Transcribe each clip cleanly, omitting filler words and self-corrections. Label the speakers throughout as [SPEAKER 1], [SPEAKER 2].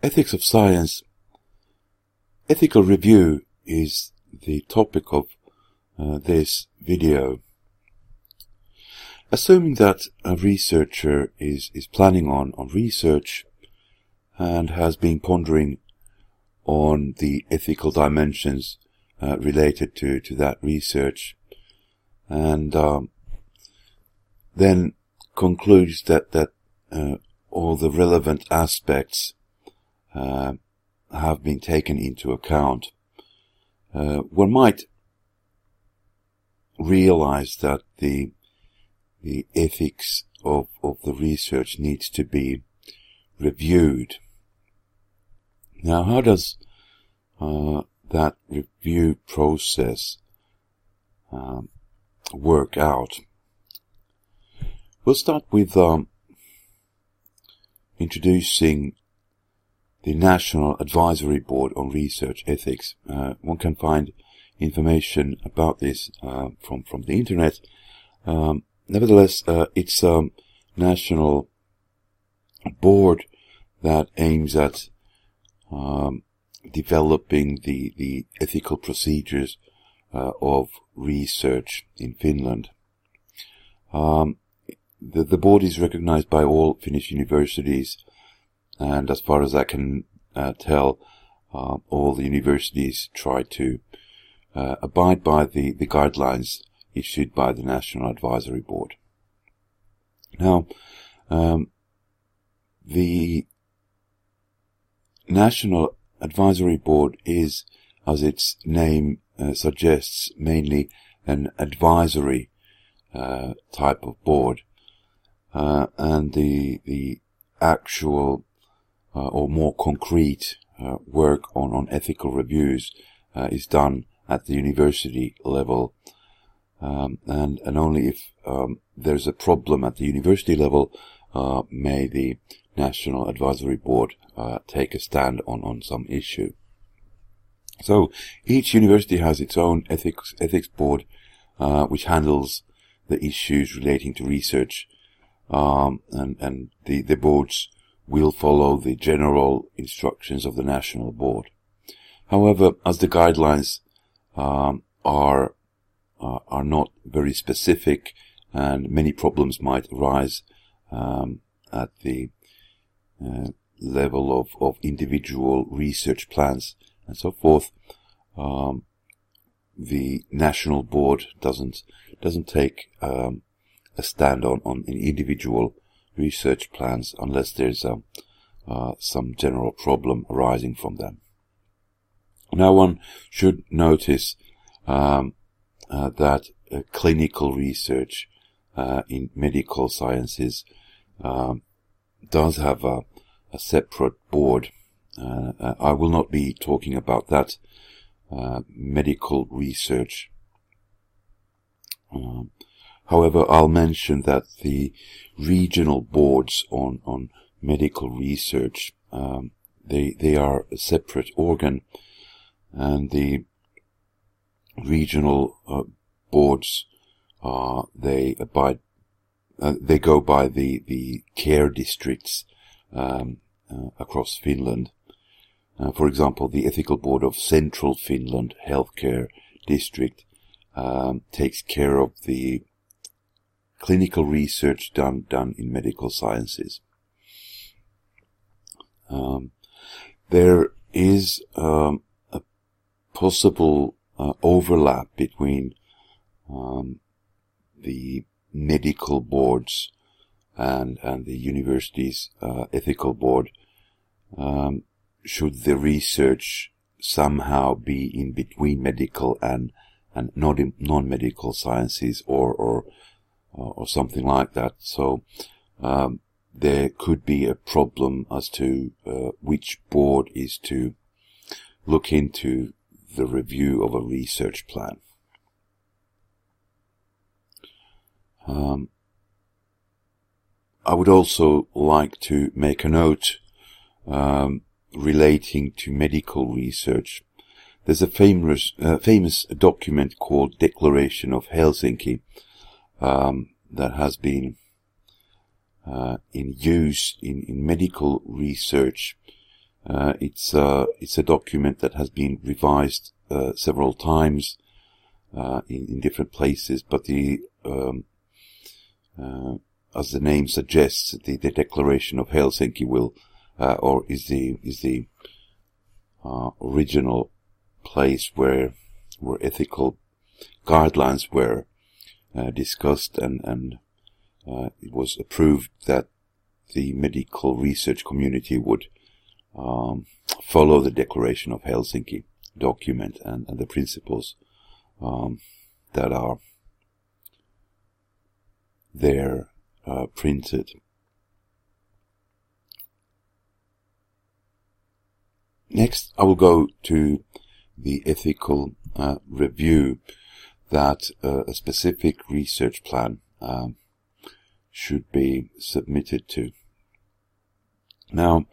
[SPEAKER 1] Ethics of science. Ethical review is the topic of this video. Assuming that a researcher is planning on research and has been pondering on the ethical dimensions related to that research, and then concludes that all the relevant aspects have been taken into account, one might realize that the ethics of the research needs to be reviewed. Now, how does that review process work out? We'll start with introducing the National Advisory Board on Research Ethics. One can find information about this from the internet. Nevertheless, it's a national board that aims at developing the ethical procedures of research in Finland. The board is recognized by all Finnish universities, and as far as I can tell, all the universities try to abide by the guidelines issued by the National Advisory Board. Now, the National Advisory Board is, as its name suggests, mainly an advisory type of board, and the actual or more concrete work on ethical reviews is done at the university level, and only if there's a problem at the university level may the National Advisory Board take a stand on some issue. So each university has its own ethics board which handles the issues relating to research, and the boards will follow the general instructions of the national board. However, as the guidelines are not very specific, and many problems might arise at the level of individual research plans and so forth, the national board doesn't take a stand on individual research plans unless there's some general problem arising from them. Now, one should notice that clinical research in medical sciences does have a separate board. I will not be talking about that medical research. However, I'll mention that the regional boards on medical research, they are a separate organ, and the regional boards they go by the care districts across Finland. For example, the ethical board of Central Finland Healthcare District takes care of the clinical research done in medical sciences. There is a possible overlap between the medical boards and the university's ethical board, should the research somehow be in between medical and non-medical sciences or something like that. So there could be a problem as to which board is to look into the review of a research plan. I would also like to make a note relating to medical research. There's a famous document called Declaration of Helsinki that has been in use in medical research It's a document that has been revised several times in different places, but as the name suggests, the Declaration of Helsinki is the original place where ethical guidelines were discussed, and it was approved that the medical research community would follow the Declaration of Helsinki document and the principles that are there printed. Next, I will go to the ethical review that a specific research plan should be submitted to. Now,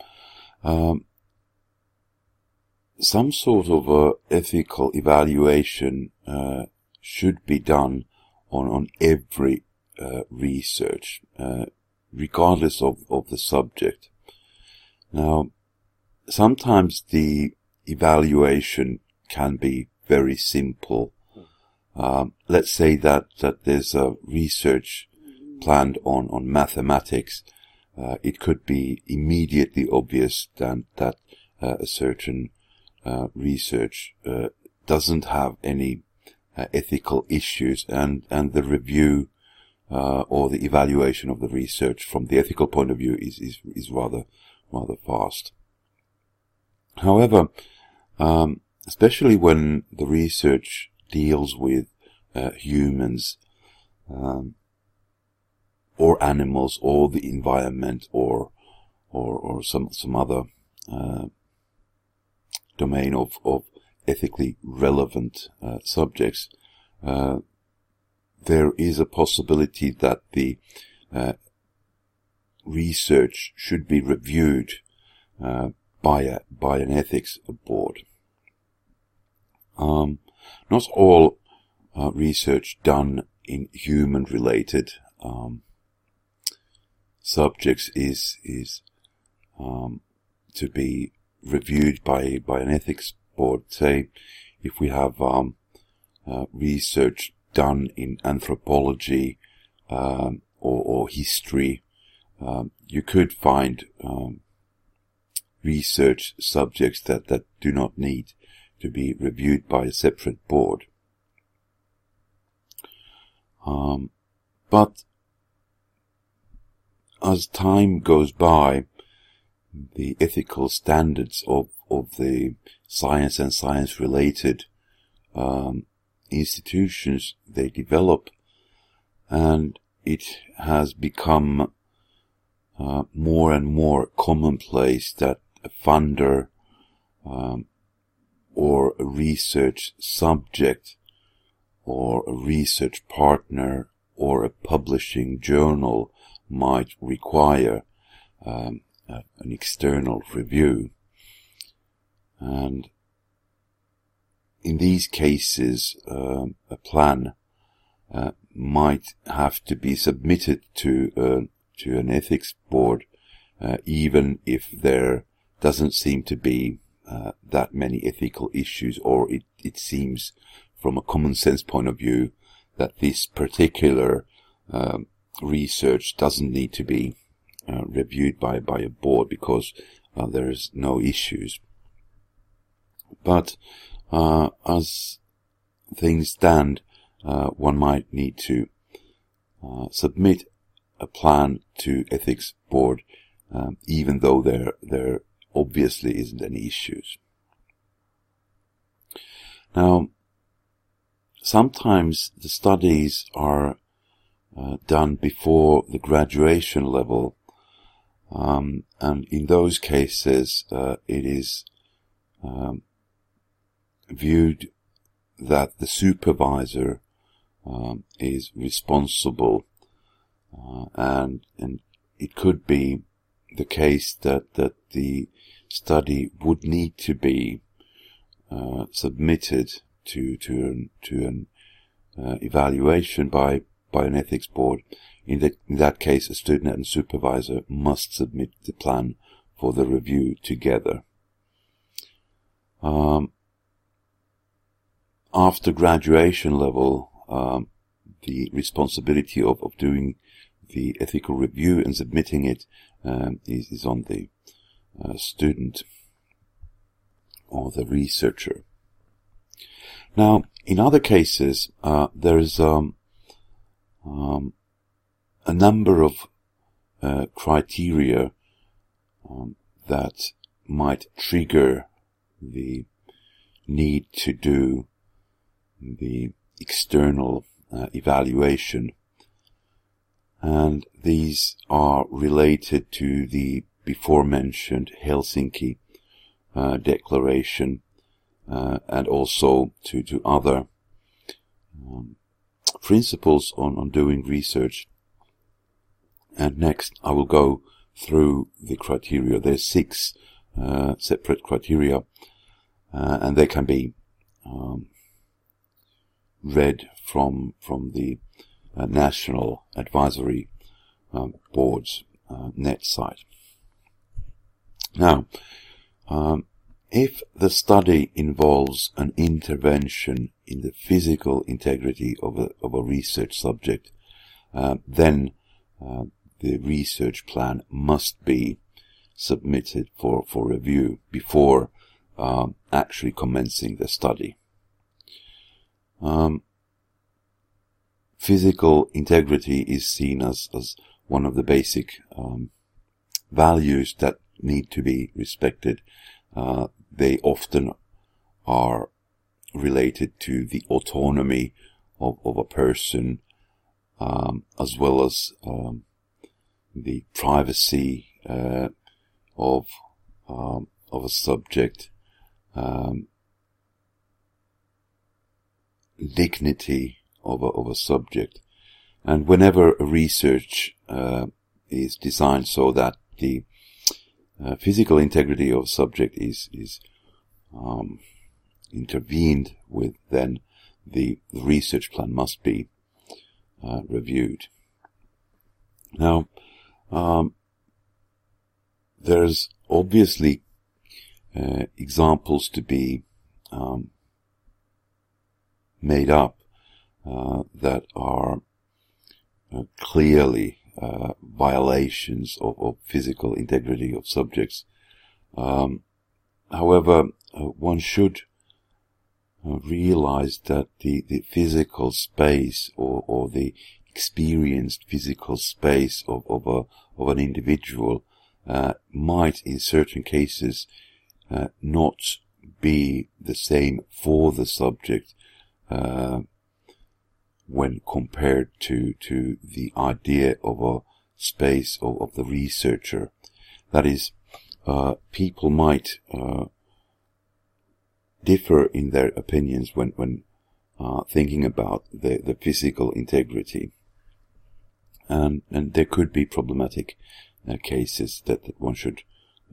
[SPEAKER 1] some sort of ethical evaluation should be done on every research, regardless of the subject. Now, sometimes the evaluation can be very simple. Let's say that there's a research planned on mathematics. It could be immediately obvious that a certain research doesn't have any ethical issues, and the review or the evaluation of the research from the ethical point of view is rather fast. However, especially when the research deals with humans or animals or the environment or some other domain of ethically relevant subjects, there is a possibility that the research should be reviewed by an ethics board. Not all research done in human-related subjects is to be reviewed by an ethics board. Say, if we have research done in anthropology or history, you could find research subjects that do not need to be reviewed by a separate board. But as time goes by, the ethical standards of the science and science-related institutions, they develop, and it has become more and more commonplace that a funder or a research subject or a research partner or a publishing journal might require an external review. And in these cases, a plan might have to be submitted to an ethics board, even if there doesn't seem to be that many ethical issues, or it seems from a common sense point of view that this particular research doesn't need to be reviewed by a board because there's no issues. But as things stand, one might need to submit a plan to ethics board, even though there obviously isn't any issues. Now, sometimes the studies are done before the graduation level, and in those cases it is viewed that the supervisor is responsible, and it could be the case that the study would need to be submitted to an evaluation by an ethics board. In that case, a student and supervisor must submit the plan for the review together. After graduation level, the responsibility of doing the ethical review and submitting it is on the student or the researcher. Now, in other cases, there is a number of criteria that might trigger the need to do the external evaluation, and these are related to the before mentioned Helsinki Declaration and also to other principles on doing research. And next I will go through the criteria. There's 6 separate criteria, and they can be read from the National Advisory Board's net site. Now, if the study involves an intervention in the physical integrity of a research subject, then the research plan must be submitted for review before actually commencing the study. Physical integrity is seen as one of the basic values that need to be respected. They often are related to the autonomy of a person, as well as the privacy of a subject, dignity of a subject. And whenever a research is designed so that the physical integrity of a subject is intervened with, then the research plan must be reviewed. Now, there's obviously examples to be made up that are clearly violations of physical integrity of subjects. However, one should realize that the physical space or the experienced physical space of an individual might in certain cases not be the same for the subject when compared to the idea of a space of the researcher. That is, people might differ in their opinions when thinking about the physical integrity, and there could be problematic cases that one should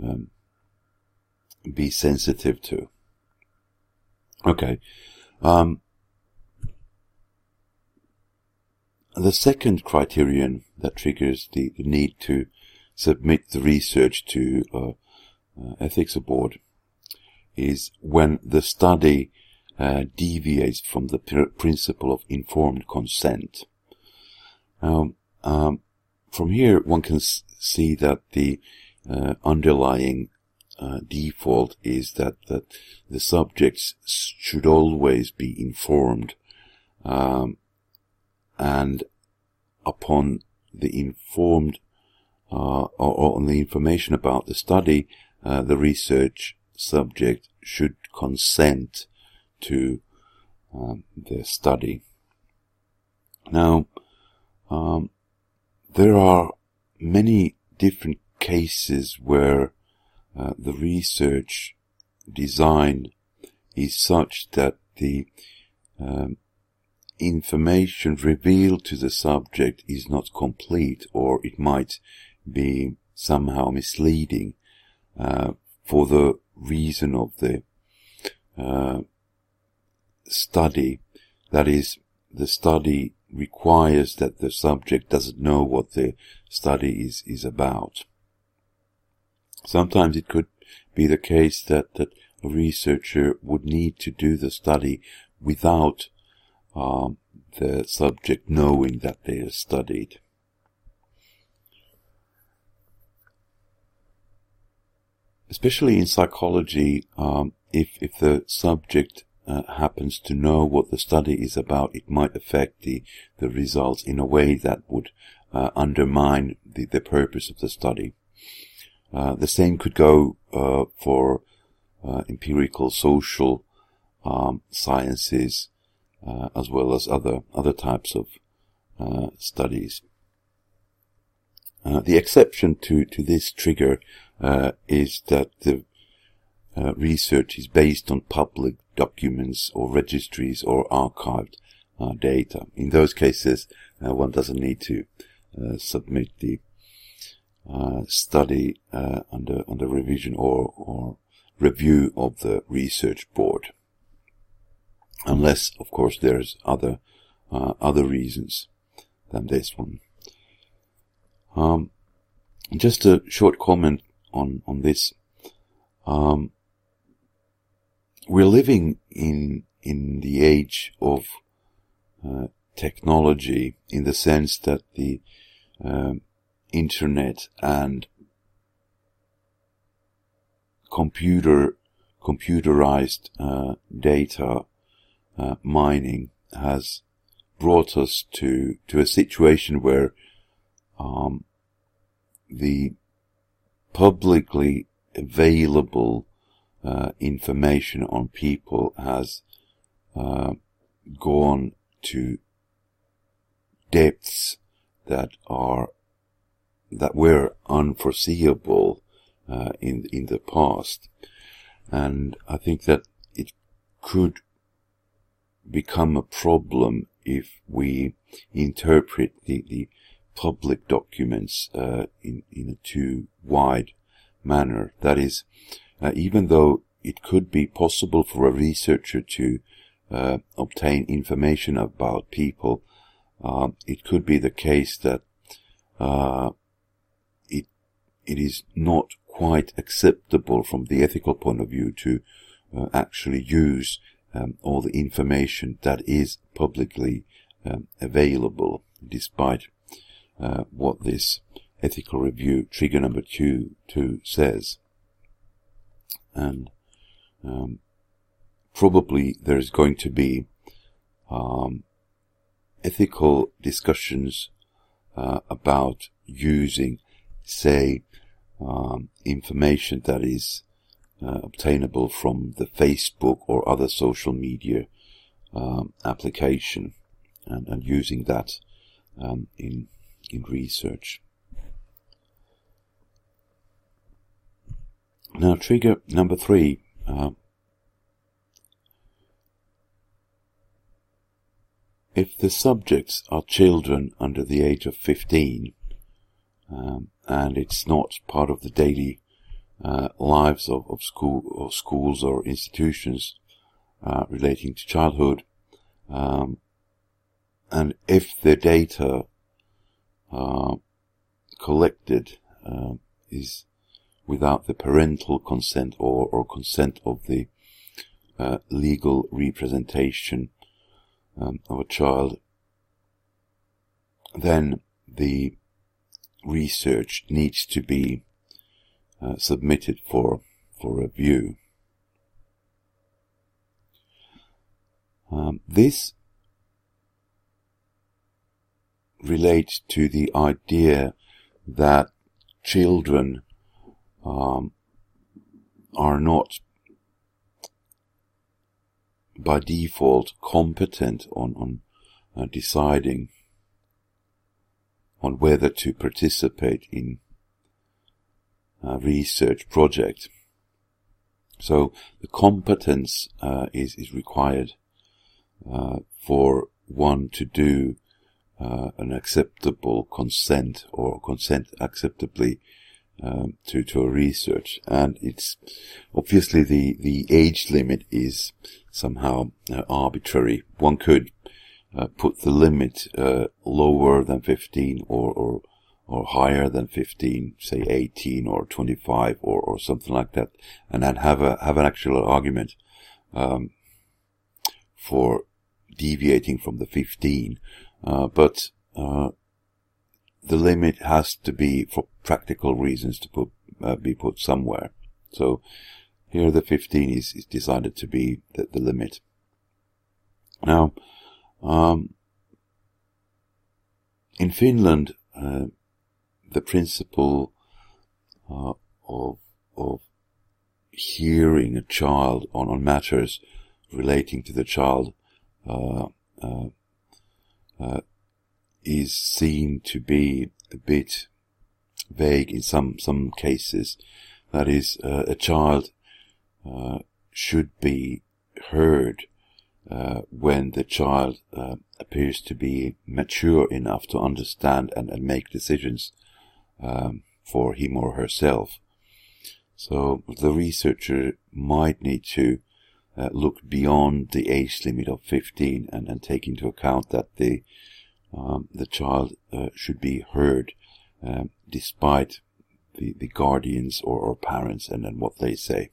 [SPEAKER 1] be sensitive to. Okay. The second criterion that triggers the need to submit the research to ethics board is when the study deviates from the principle of informed consent. Now, from here one can see that the underlying default is that the subjects should always be informed, and upon the informed or on the information about the study, the research subject should consent to the study. Now, there are many different cases where the research design is such that the information revealed to the subject is not complete, or it might be somehow misleading for the reason of the study. That is, the study requires that the subject doesn't know what the study is about. Sometimes it could be the case that a researcher would need to do the study without the subject knowing that they are studied. Especially in psychology, if the subject happens to know what the study is about, it might affect the results in a way that would undermine the purpose of the study. The same could go for empirical social sciences, as well as other types of studies. The exception to this trigger is that the research is based on public documents or registries or archived data. In those cases, one doesn't need to submit the study under revision or review of the research board, unless, of course, there's other reasons than this one. Just a short comment on this. We're living in the age of technology, in the sense that the internet and computerized data mining has brought us to a situation where the publicly available information on people has gone to depths that were unforeseeable in the past, and I think that it could become a problem if we interpret the public documents in a too wide manner. That is, even though it could be possible for a researcher to obtain information about people, it could be the case that it is not quite acceptable from the ethical point of view to actually use all the information that is publicly available, despite what this ethical review trigger number 2 says. And probably there's going to be ethical discussions about using, say, information that is obtainable from the Facebook or other social media application, and using that in research. Now, trigger number 3. If the subjects are children under the age of 15, and it's not part of the daily lives of schools or institutions relating to childhood, and if the data collected is without the parental consent or consent of the legal representation of a child, then the research needs to be submitted for review. This relates to the idea that children are not by default competent on deciding on whether to participate in a research project. So the competence is required for one to do an acceptable consent or consent acceptably to a research, and it's obviously the age limit is somehow arbitrary. One could put the limit lower than 15 or or higher than 15, say 18 or 25 or something like that, and then have an actual argument for deviating from the 15. But the limit has to be, for practical reasons, to be put somewhere. So here the 15 is decided to be the limit. Now, in Finland, the principle of hearing a child on matters relating to the child is seen to be a bit vague in some cases. That is, a child should be heard when the child appears to be mature enough to understand and make decisions for him or herself. So the researcher might need to look beyond the age limit of 15 and take into account that the child should be heard despite the guardians or parents and what they say.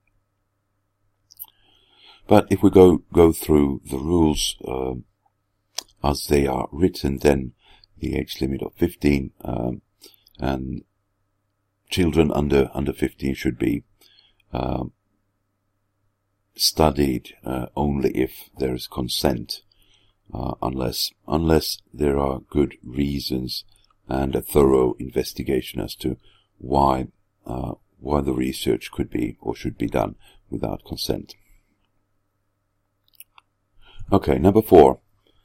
[SPEAKER 1] But if we go through the rules as they are written, then the age limit of 15 and children under 15 should be studied only if there is consent, unless there are good reasons and a thorough investigation as to why the research could be or should be done without consent. Okay, number 4.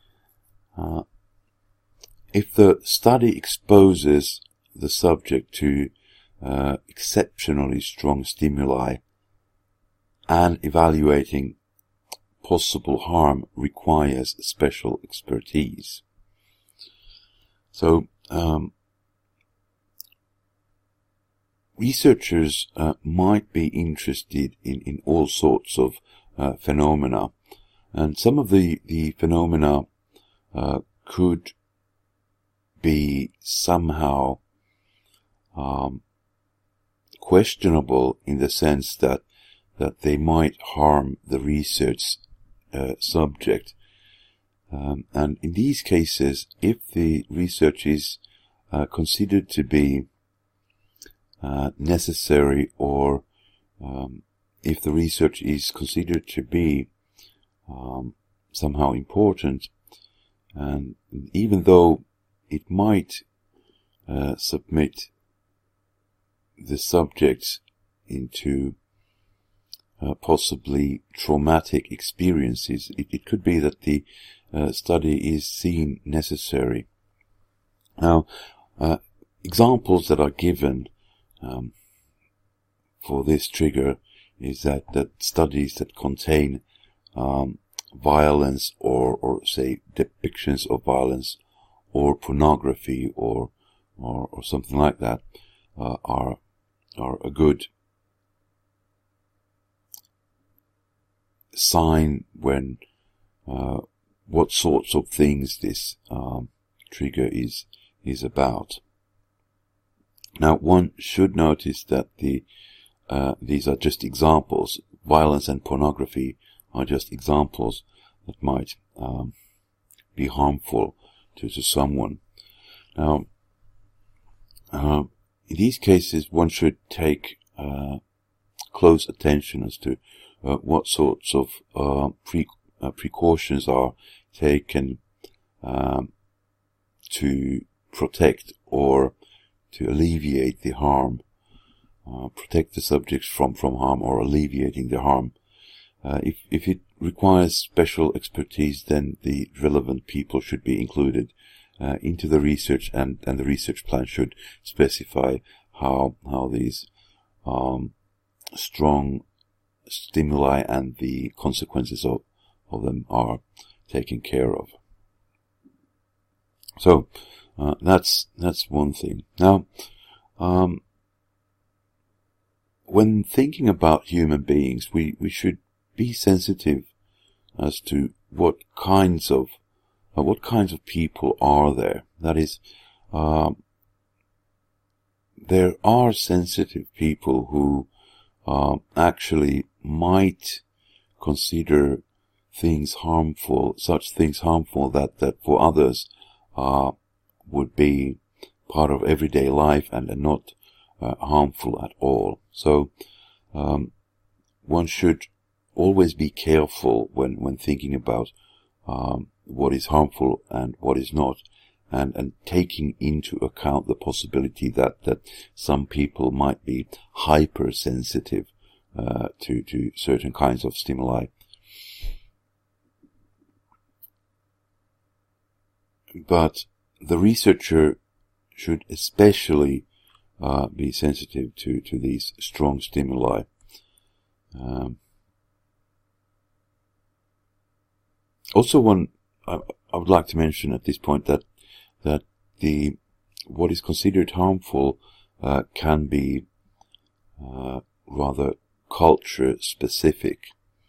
[SPEAKER 1] If the study exposes the subject to exceptionally strong stimuli and evaluating possible harm requires special expertise. So, researchers might be interested in all sorts of phenomena, and some of the phenomena could be somehow questionable in the sense that they might harm the research subject. And in these cases, if the research is considered to be necessary, or if the research is considered to be somehow important, and even though it might submit the subjects into possibly traumatic experiences, it could be that the study is seen necessary. Now, examples that are given for this trigger is that studies that contain violence or say depictions of violence or pornography or something like that are a good sign when what sorts of things this trigger is about. Now, one should notice that these are just examples. Violence and pornography are just examples that might be harmful to someone. Now, in these cases, one should take close attention as to what sorts of precautions are taken to protect or to alleviate the harm, protect the subjects from harm or alleviating the harm. If it requires special expertise, then the relevant people should be included into the research, and the research plan should specify how these strong stimuli and the consequences of them are taken care of. So that's one thing. Now, when thinking about human beings, we should be sensitive as to what kinds of people are there. That is, there are sensitive people who actually might consider things harmful, such things harmful that for others would be part of everyday life and not harmful at all. So one should always be careful when thinking about what is harmful and what is not, and taking into account the possibility that some people might be hypersensitive to certain kinds of stimuli. But the researcher should especially be sensitive to these strong stimuli. Also, I would like to mention at this point that what is considered harmful can be rather culture specific.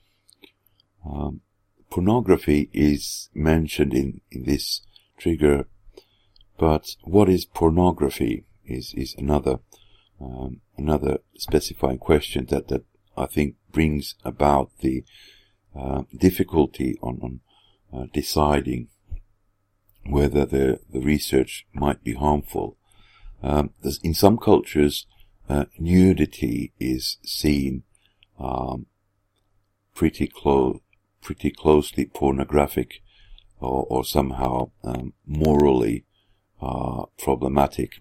[SPEAKER 1] Pornography is mentioned in this trigger, but what is pornography is another specifying question that I think brings about the difficulty on deciding whether the research might be harmful. In some cultures, nudity is seen pretty closely pornographic or somehow morally problematic.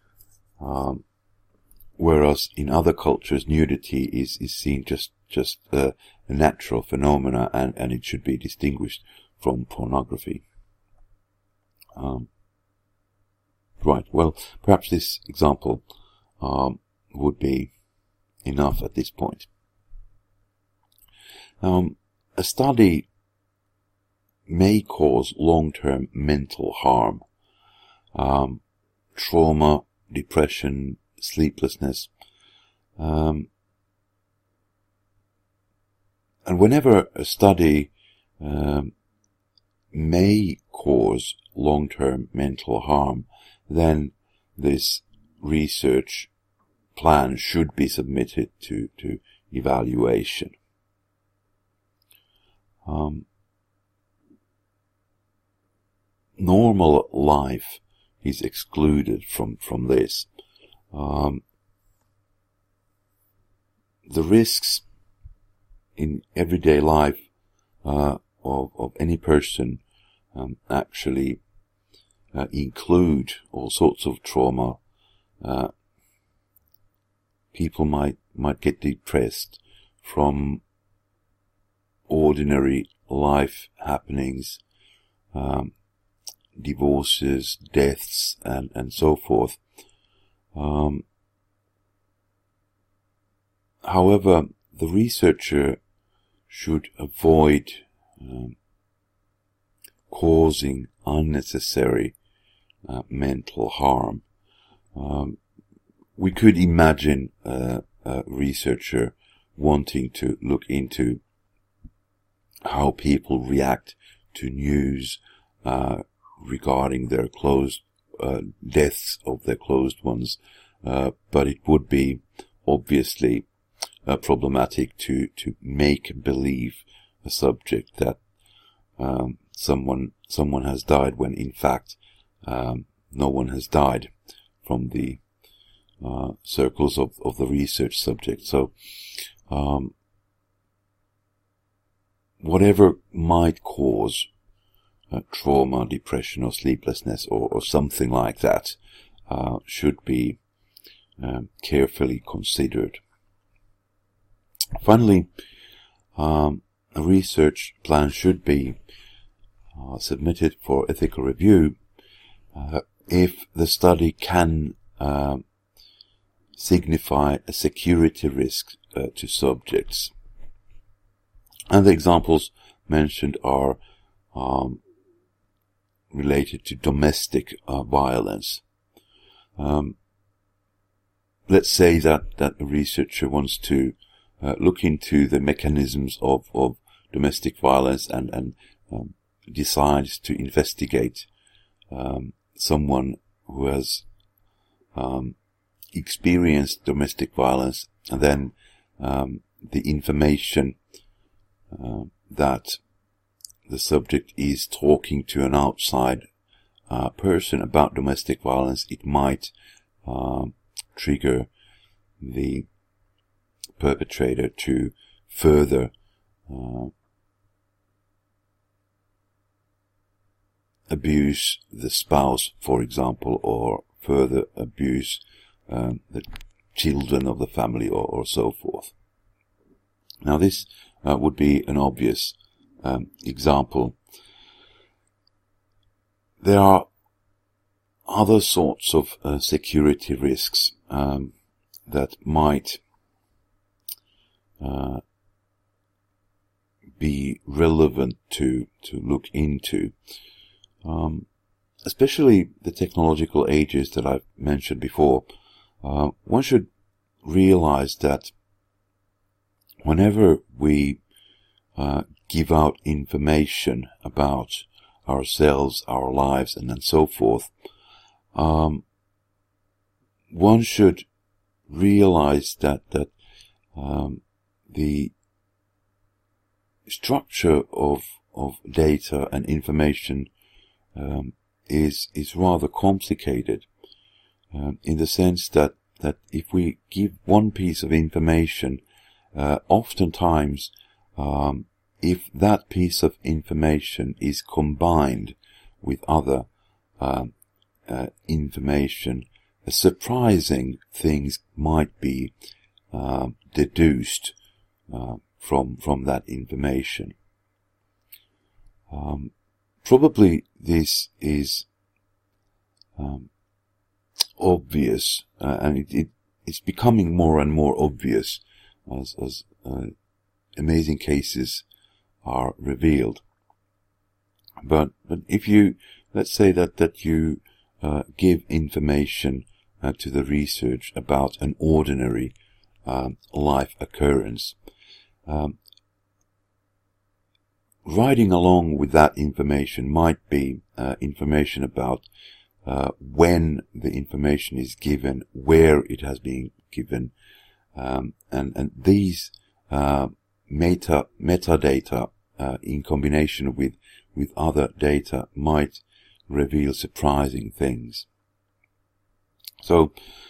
[SPEAKER 1] Whereas in other cultures, nudity is seen just a natural phenomena, and it should be distinguished from pornography. Right, well, perhaps this example would be enough at this point. A study may cause long-term mental harm, trauma, depression, sleeplessness, and whenever a study may cause long-term mental harm, then this research plan should be submitted to evaluation. Normal life is excluded from this. The risks in everyday life of any person actually include all sorts of trauma. People might get depressed from ordinary life happenings, divorces, deaths, and so forth. However, the researcher should avoid causing unnecessary mental harm. We could imagine a researcher wanting to look into how people react to news regarding their deaths of their closed ones, but it would be obviously problematic to make believe a subject that someone has died when in fact no one has died from the circles of the research subject. So whatever might cause trauma, depression, or sleeplessness, or something like that, should be carefully considered. Finally, a research plan should be submitted for ethical review if the study can signify a security risk to subjects. And the examples mentioned are related to domestic violence. Let's say that a researcher wants to look into the mechanisms of domestic violence and decides to investigate someone who has experienced domestic violence, and then the information that the subject is talking to an outside person about domestic violence, it might trigger the perpetrator to further abuse the spouse, for example, or further abuse the children of the family, or so forth. Now, this would be an obvious example. There are other sorts of security risks that might be relevant to look into. Especially the technological ages that I've mentioned before. One should realize that whenever we give out information about ourselves, our lives, and so forth, one should realize that the structure of data and information is rather complicated, in the sense that if we give one piece of information, oftentimes, if that piece of information is combined with other information, surprising things might be deduced from that information. Probably this is obvious, and it's becoming more and more obvious as amazing cases are revealed. But if you, let's say that you give information to the research about an ordinary life occurrence, riding along with that information might be information about when the information is given, where it has been given, and these metadata in combination with other data might reveal surprising things. So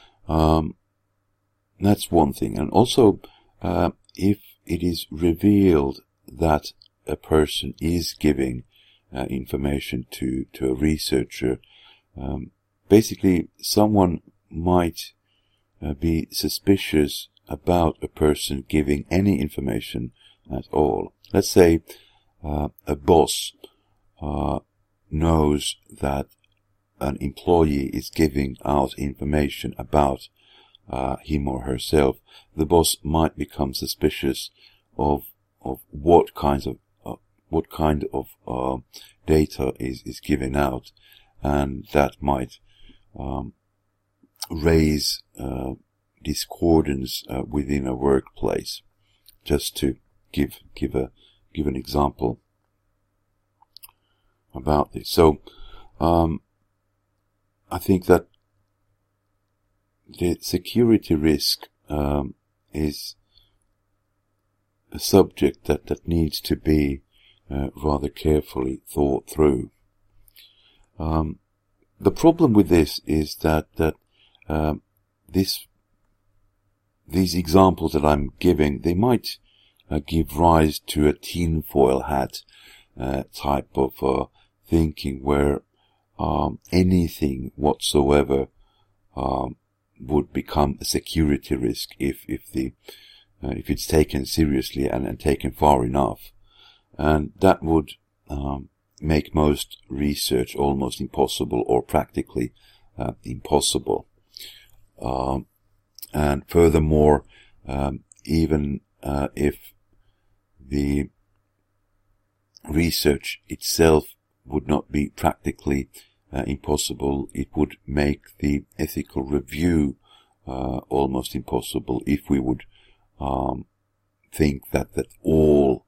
[SPEAKER 1] that's one thing. And also, if it is revealed that a person is giving information to a researcher, basically someone might be suspicious about a person giving any information at all. Let's say a boss knows that an employee is giving out information about him or herself. The boss might become suspicious of what kind of data is given out, and that might raise discordance within a workplace. Just to give an example about this. So I think that the security risk is a subject that needs to be rather carefully thought through. The problem with this is that these examples that I'm giving, they might give rise to a tinfoil hat type of thinking, where anything whatsoever would become a security risk if it's taken seriously and taken far enough, and that would make most research almost impossible, or practically impossible. And furthermore, even if the research itself would not be practically impossible, it would make the ethical review almost impossible if we would think that all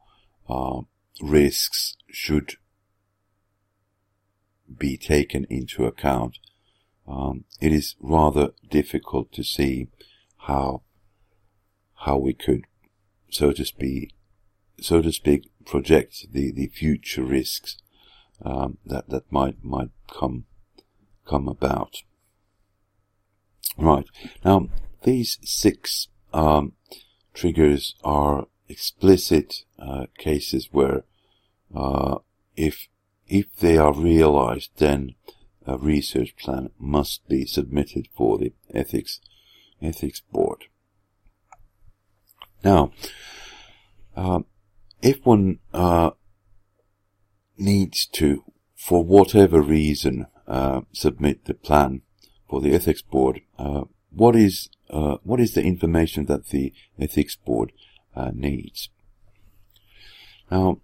[SPEAKER 1] risks should be taken into account it is rather difficult to see how we could, so to speak, project the future risks that might come about. Right. Now, these 6 triggers are explicit cases where if they are realized, then a research plan must be submitted for the ethics board. Now, if one needs to, for whatever reason, submit the plan for the ethics board, what is the information that the ethics board needs? Now,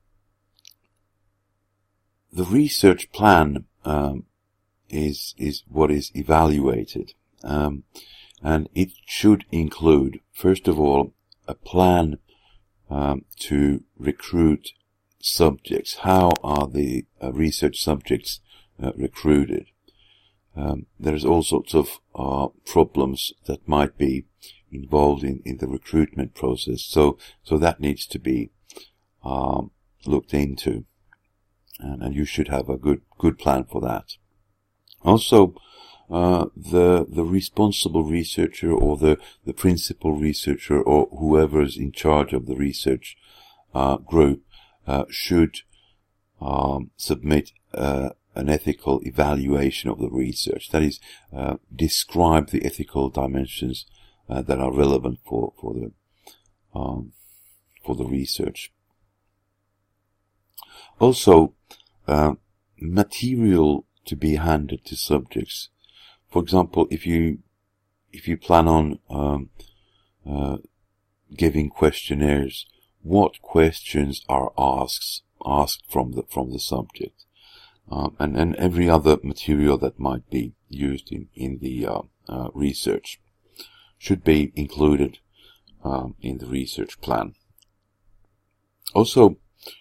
[SPEAKER 1] the research plan is what is evaluated, and it should include, first of all, a plan to recruit subjects. How are the research subjects recruited? There's all sorts of problems that might be involved in the recruitment process, so that needs to be looked into, and you should have a good plan for that. Also, the responsible researcher or the principal researcher or whoever is in charge of the research group should submit an ethical evaluation of the research. That is, describe the ethical dimensions that are relevant for the research. Also, material to be handed to subjects. For example, if you plan on giving questionnaires, what questions are asked from the subject, and every other material that might be used in the research should be included in the research plan. Also,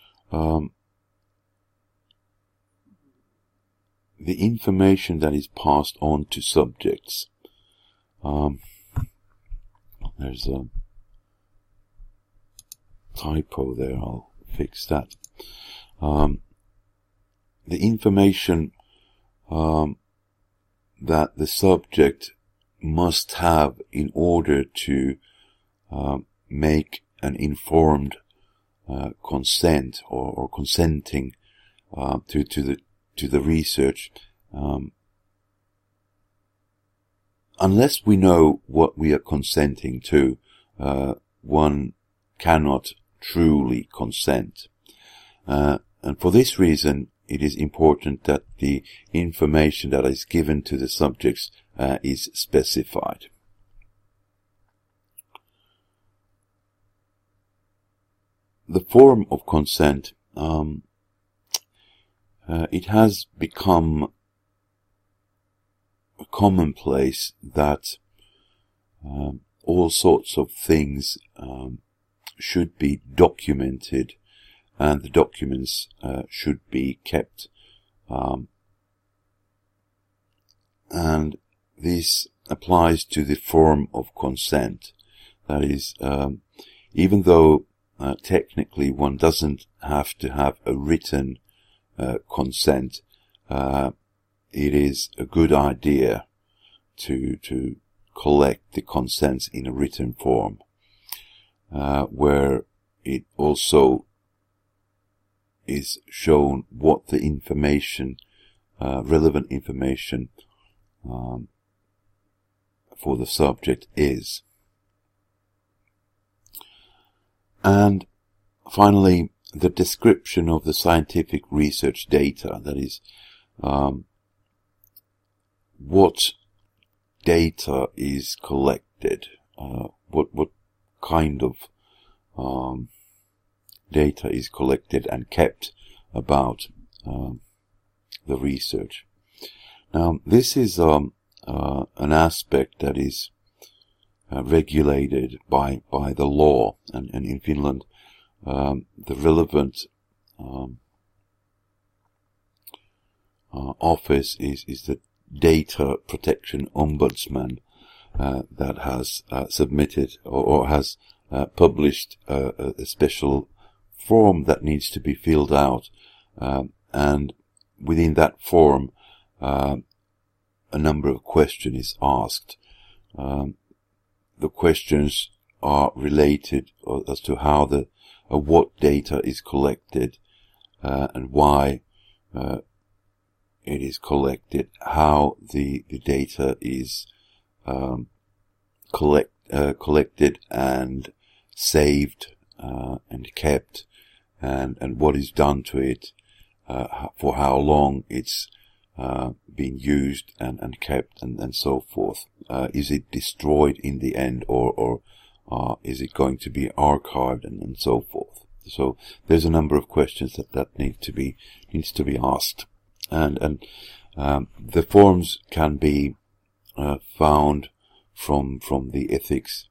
[SPEAKER 1] the information that is passed on to subjects. There's a typo there, I'll fix that. The information that the subject must have in order to make an informed consent or consenting to the research, unless we know what we are consenting to, one cannot truly consent. And for this reason, it is important that the information that is given to the subjects is specified. The form of consent, it has become a commonplace that all sorts of things should be documented, and the documents should be kept. And this applies to the form of consent. That is, even though technically one doesn't have to have a written consent, it is a good idea to collect the consents in a written form, where it also is shown what the information, relevant information for the subject is. And finally, the description of the scientific research data, that is, what data is collected, what kind of data is collected and kept about the research. Now, this is an aspect that is regulated by the law, and in Finland, the relevant office is data protection ombudsman that has submitted or has published a special form that needs to be filled out, and within that form a number of questions is asked. The questions are related as to how what data is collected, and why it is collected, how the data is collected and saved and kept, and what is done to it, for how long it's been used and kept, and so forth. Is it destroyed in the end, or is it going to be archived, and so forth? So there's a number of questions that needs to be asked, and the forms can be found from the ethics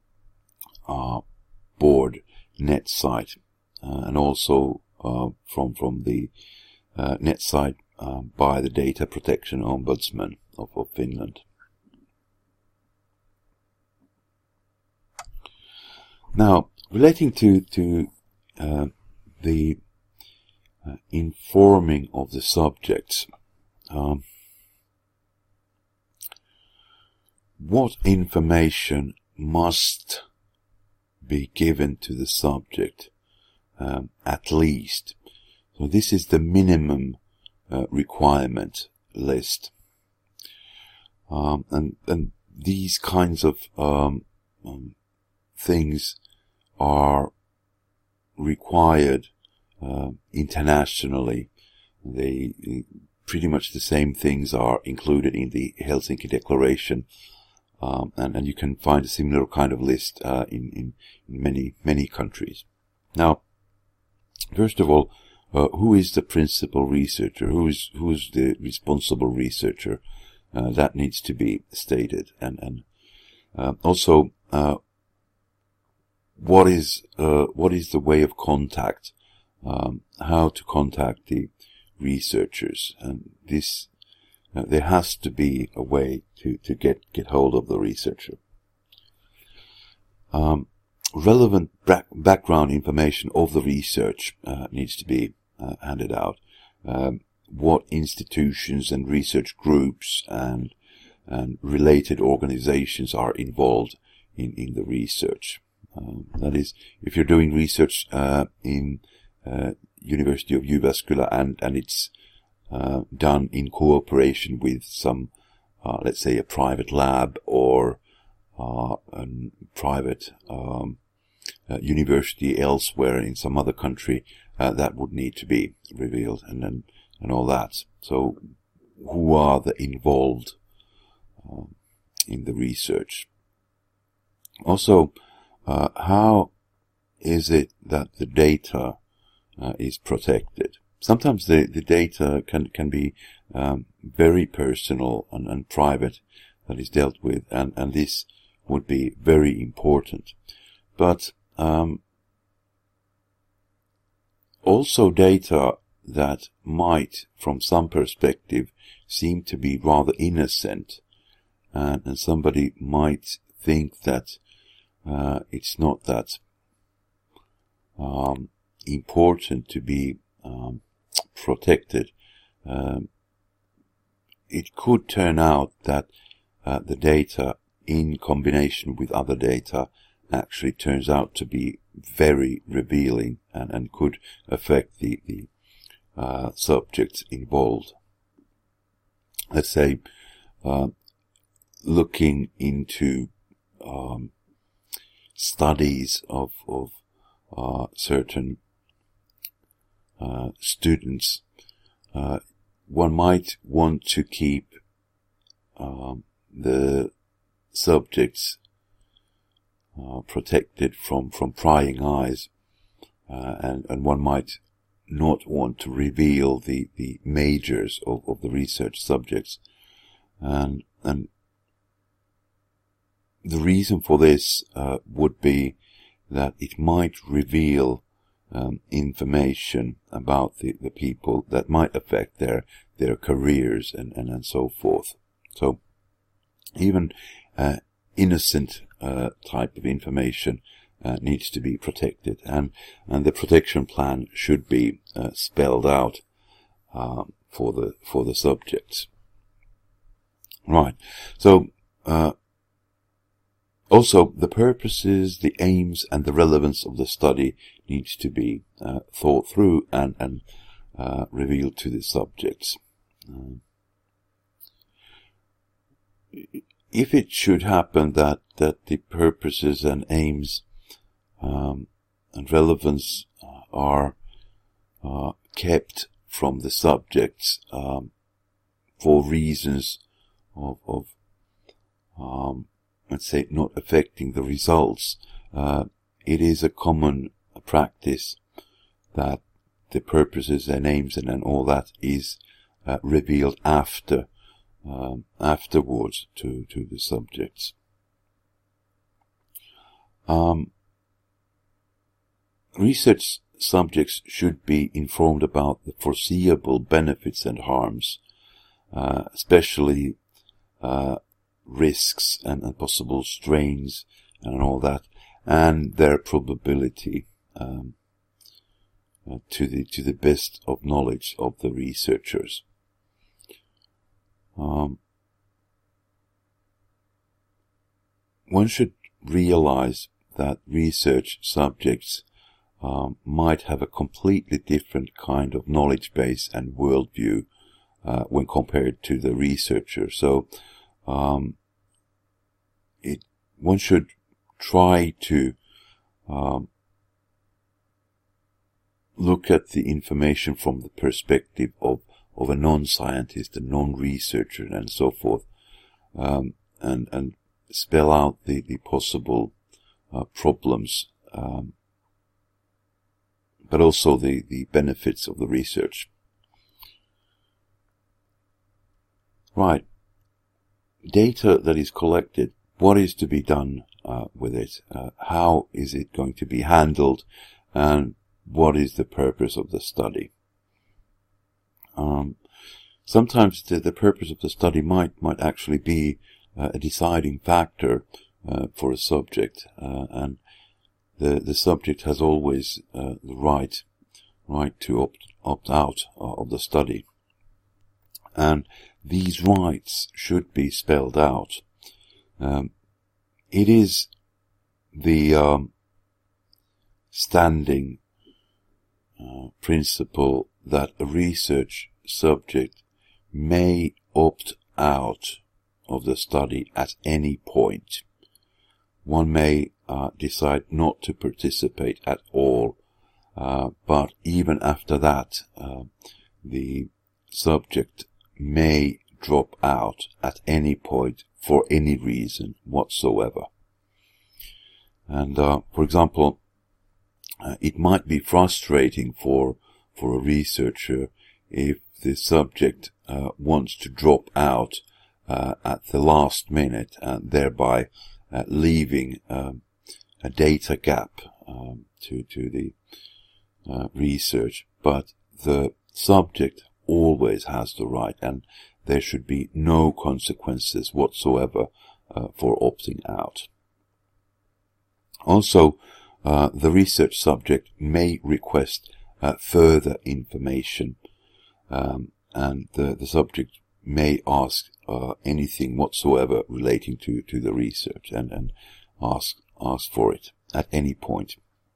[SPEAKER 1] board net site, and also from the net site by the Data Protection Ombudsman of Finland. Now, relating to the informing of the subjects, what information must be given to the subject, at least? So this is the minimum requirement list, and these kinds of things are required internationally. They pretty much the same things are included in the Helsinki Declaration, and you can find a similar kind of list in many countries. Now, first of all, who is the principal researcher? Who is the responsible researcher? That needs to be stated, and also what is the way of contact? How to contact the researchers, and this there has to be a way to get hold of the researcher. Relevant background information of the research needs to be handed out. What institutions and research groups and related organizations are involved in the research. That is, if you're doing research in University of Jyväskylä and it's done in cooperation with some, let's say, a private lab or a private university elsewhere in some other country, that would need to be revealed, and all that. So, who are the involved in the research? Also, how is it that the data is protected? Sometimes the data can be very personal and private that is dealt with, and this would be very important. But also data that might, from some perspective, seem to be rather innocent, and somebody might think that it's not that important to be protected. It could turn out that the data, in combination with other data, actually turns out to be very revealing and could affect the subjects involved. Let's say, looking into studies of certain students, one might want to keep the subjects protected from prying eyes, and one might not want to reveal the majors of the research subjects, and the reason for this would be that it might reveal information about the people that might affect their careers and so forth. So even innocent type of information needs to be protected, and the protection plan should be spelled out for the subjects. Right. So also the purposes, the aims, and the relevance of the study needs to be thought through and revealed to the subjects. If it should happen that the purposes and aims and relevance are kept from the subjects for reasons of let's say not affecting the results, it is a common practice that the purposes and aims and all that is revealed afterwards to the subjects. Research subjects should be informed about the foreseeable benefits and harms, especially risks and possible strains and all that, and their probability to the best of knowledge of the researchers. One should realize that research subjects might have a completely different kind of knowledge base and worldview when compared to the researcher. So one should try to look at the information from the perspective of a non-scientist, a non-researcher, and so forth, and spell out the possible problems, but also the benefits of the research. Right. Data that is collected, what is to be done with it? How is it going to be handled? And what is the purpose of the study? Sometimes the purpose of the study might actually be a deciding factor for a subject, and the subject has always the right to opt out of the study, and these rights should be spelled out. It is the standing principle that a research subject may opt out of the study at any point. One may decide not to participate at all, but even after that, the subject may drop out at any point for any reason whatsoever. And for example, it might be frustrating for a researcher if the subject wants to drop out at the last minute, and thereby leaving a data gap to the research. But the subject always has the right, and there should be no consequences whatsoever for opting out. Also, the research subject may request further information, and the subject may ask anything whatsoever relating to the research, and ask for it at any point.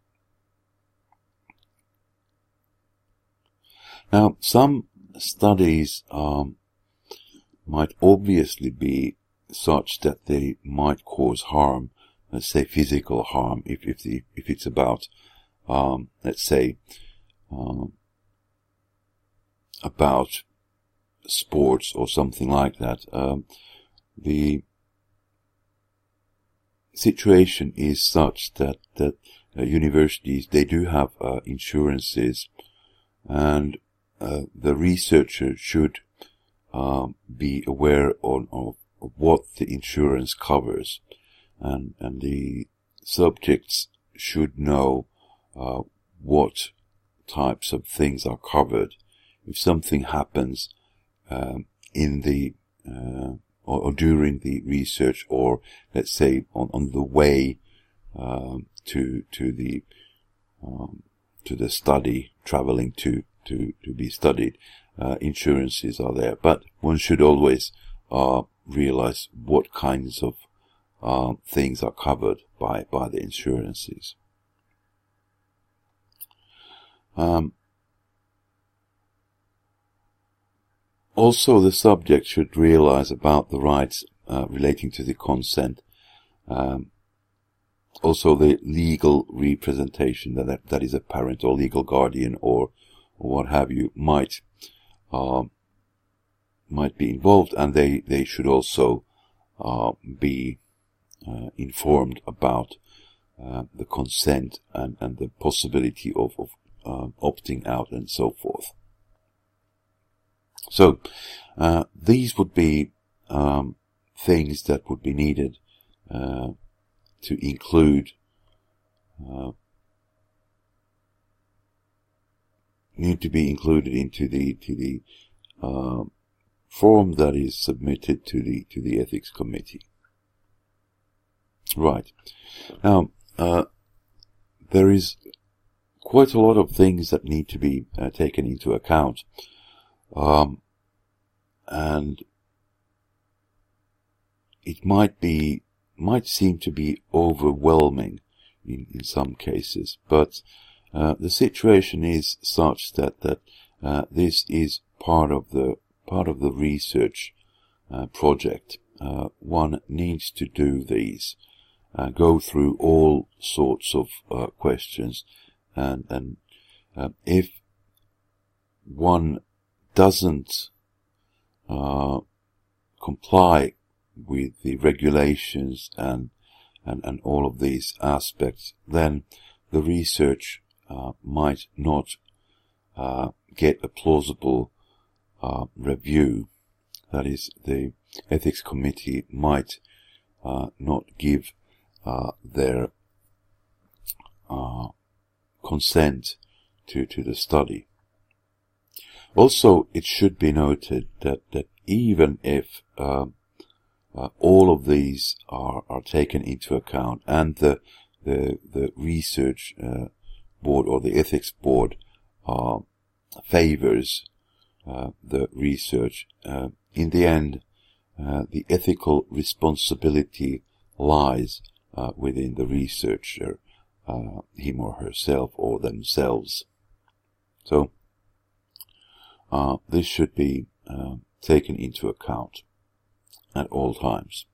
[SPEAKER 1] Now, some studies might obviously be such that they might cause harm, let's say physical harm, if it's about let's say about sports or something like that. The situation is such that universities, they do have insurances, and the researcher should be aware of what the insurance covers, and the subjects should know what types of things are covered. If something happens in the or during the research, or let's say on the way to the study, traveling to be studied, insurances are there. But one should always realize what kinds of things are covered by the insurances. Also, the subject should realize about the rights relating to the consent. Also, the legal representation that is a parent or legal guardian or what have you might be involved, and they should also be informed about the consent and the possibility of opting out and so forth. So these would be things that would be needed to include need to be included into the form that is submitted to the ethics committee. Right. Now there is quite a lot of things that need to be taken into account, and it might seem to be overwhelming in some cases, but the situation is such that this is part of the research project. One needs to do these, go through all sorts of questions, and if one doesn't comply with the regulations and all of these aspects, then the research might not get a plausible review. That is, the ethics committee might not give their consent to the study. Also, it should be noted that even if all of these are taken into account, and the research board or the ethics board favors the research, in the end, the ethical responsibility lies within the researcher, him or herself or themselves. So this should be taken into account at all times.